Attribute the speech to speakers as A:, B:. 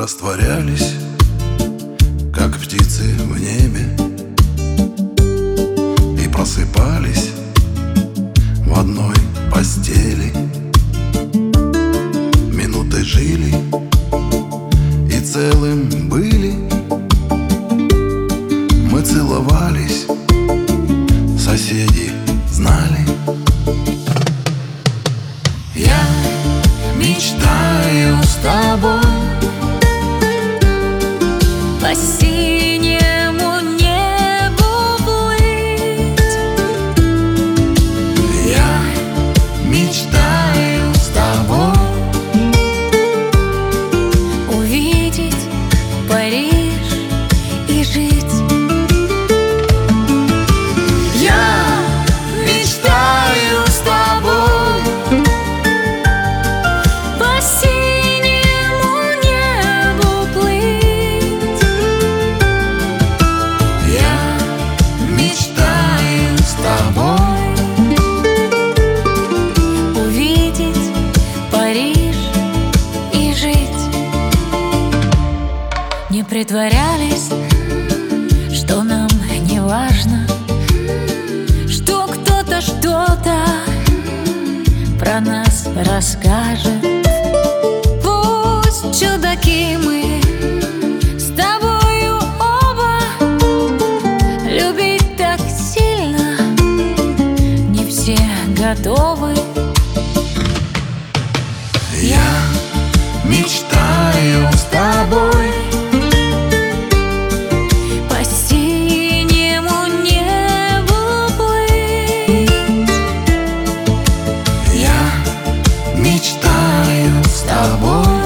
A: растворялись, как птицы в небе, и просыпались в одной постели. Минуты жили и целым были. Мы целовались, соседи знали.
B: Я мечтаю с тобой по синему небу плыть.
A: Я мечтаю с тобой
B: увидеть Париж и жить. Я мечтаю с тобой по синему небу плыть.
A: Я мечтаю с тобой
B: увидеть Париж и жить. Не притворялись, что нам не важно, что кто-то что-то про нас расскажет. Пусть чудаки мы с тобою оба, любить так сильно не все готовы.
A: Я мечтаю с тобой
B: По синему небу плыть.
A: Я мечтаю с тобой